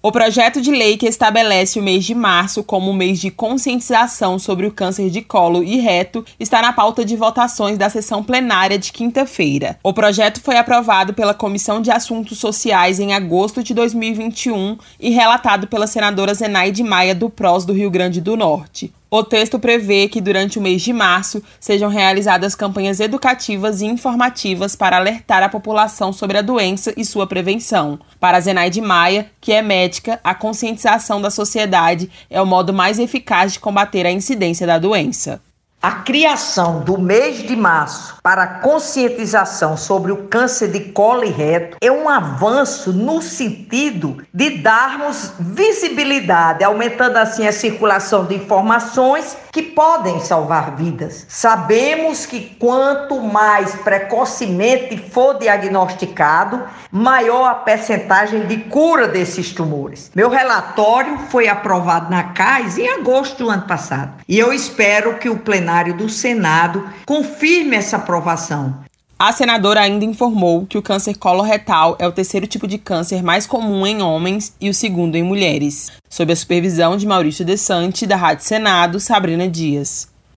O projeto de lei que estabelece o mês de março como um mês de conscientização sobre o câncer de colo e reto está na pauta de votações da sessão plenária de quinta-feira. O projeto foi aprovado pela Comissão de Assuntos Sociais em agosto de 2021 e relatado pela senadora Zenaide Maia do PROS do Rio Grande do Norte. O texto prevê que durante o mês de março sejam realizadas campanhas educativas e informativas para alertar a população sobre a doença e sua prevenção. Para Zenaide Maia, que é médica, a conscientização da sociedade é o modo mais eficaz de combater a incidência da doença. A criação do mês de março para a conscientização sobre o câncer de colo e reto é um avanço no sentido de darmos visibilidade, aumentando assim a circulação de informações que podem salvar vidas. Sabemos que quanto mais precocemente for diagnosticado, maior a percentagem de cura desses tumores. Meu relatório foi aprovado na CAIS em agosto do ano passado e eu espero que o plenário do Senado confirme essa aprovação. A senadora ainda informou que o câncer coloretal é o terceiro tipo de câncer mais comum em homens e o segundo em mulheres, sob a supervisão de Maurício Desante, da Rádio Senado, Sabrina Dias.